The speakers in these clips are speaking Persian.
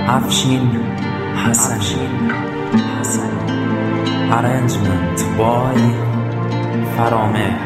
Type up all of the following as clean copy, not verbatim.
Afshin Hassan. Arrangement by Faramehr.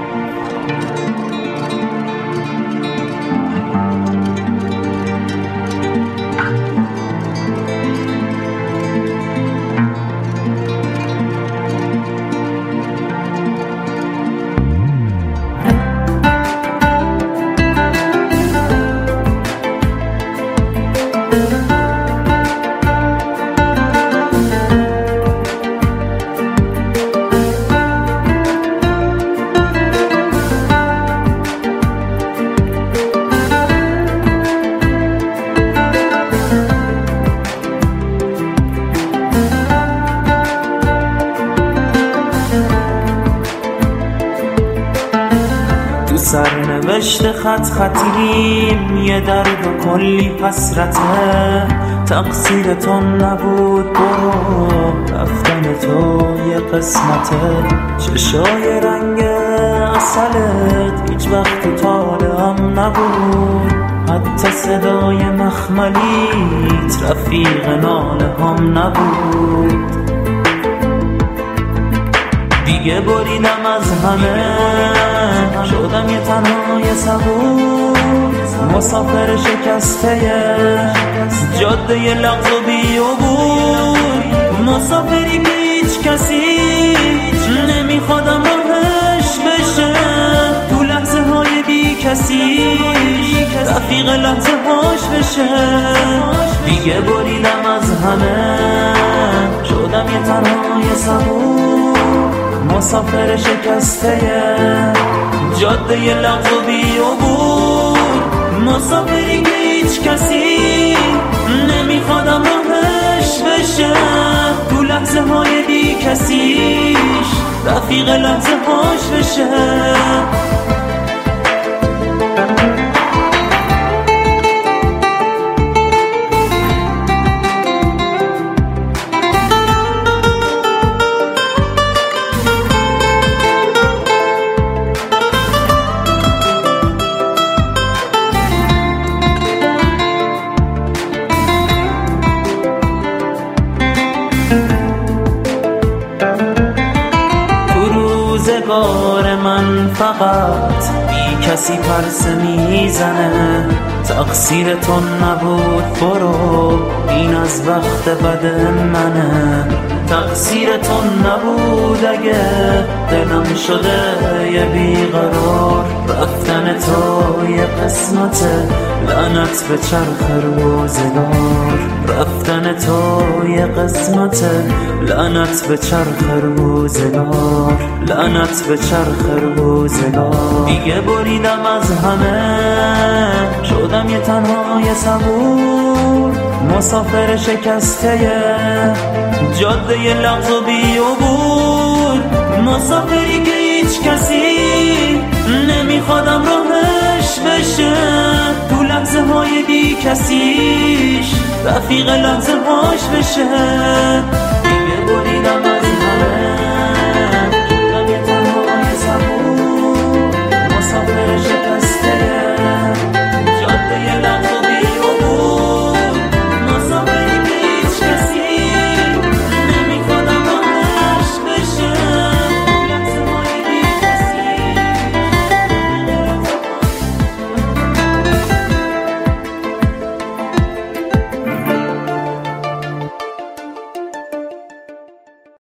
سرنوشت خط خطیم یه درد و کلی حسرته، تقصیر تو نبود برو، رفتن تو یه قسمته. چشای رنگ عسلت هیچ وقت طالعم نبود، حتی صدای مخملیت رفیق ناله هم نبود. دیگه بریدم از همه، شدم یه تنهای صبور، مسافر شکسته جاده ی لغز و بی‌عبور. مسافری که هیچ کسی نمیخوادم راهش بشه، تو لحظه های بی کسی رفیق لحظه هاش بشه. دیگه بریدم از همه، شدم یه تنهای صبور، مسافر شکسته جاده ی لغز و بی‌عبور. مسافری که هیچ کسی نمیخوادم راهش بشه، تو لحظه های بی کسیش رفیق لحظه هاش بشه. روزگار من فقط بی کسی پرسه میزنه، تقصیر تو نبود برو، این از وقت بد منه. تقصیر تو نبود اگه دلم شده یه بیقرار، رفتن تو یه قسمته، لعنت به چرخ روزگار. رفتن تو یه قسمته، لعنت به چرخ روزگار، لعنت به چرخ روزگار. دیگه بریدم از همه، شدم یه تنهای صبور، مسافر شکسته جاده ی لغز و بی‌عبور. مسافری که هیچ کسی نمیخوادم راهش بشه، تو لحظه های بی کسیش رفیق لحظه هاش بشه.